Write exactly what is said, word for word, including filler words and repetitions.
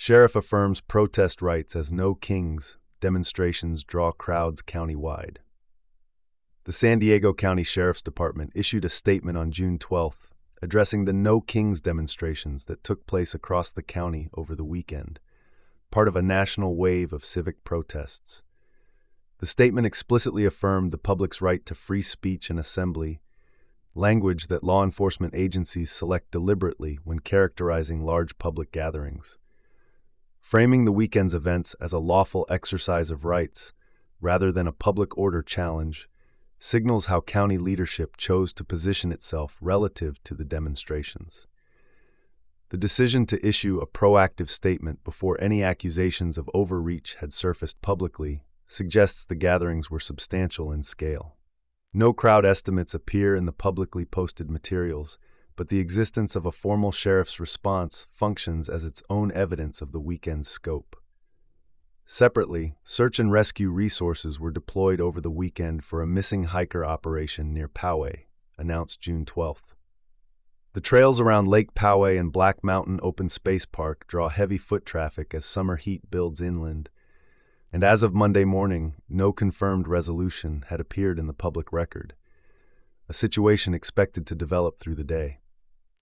Sheriff affirms protest rights as no kings. Demonstrations draw crowds countywide. The San Diego County Sheriff's Department issued a statement on June twelfth addressing the No Kings demonstrations that took place across the county over the weekend, part of a national wave of civic protests. The statement explicitly affirmed the public's right to free speech and assembly, language that law enforcement agencies select deliberately when characterizing large public gatherings. Framing the weekend's events as a lawful exercise of rights, rather than a public order challenge, signals how county leadership chose to position itself relative to the demonstrations. The decision to issue a proactive statement before any accusations of overreach had surfaced publicly suggests the gatherings were substantial in scale. No crowd estimates appear in the publicly posted materials, but the existence of a formal sheriff's response functions as its own evidence of the weekend's scope. Separately, search and rescue resources were deployed over the weekend for a missing hiker operation near Poway, announced June twelfth. The trails around Lake Poway and Black Mountain Open Space Park draw heavy foot traffic as summer heat builds inland, and as of Monday morning, no confirmed resolution had appeared in the public record, a situation expected to develop through the day.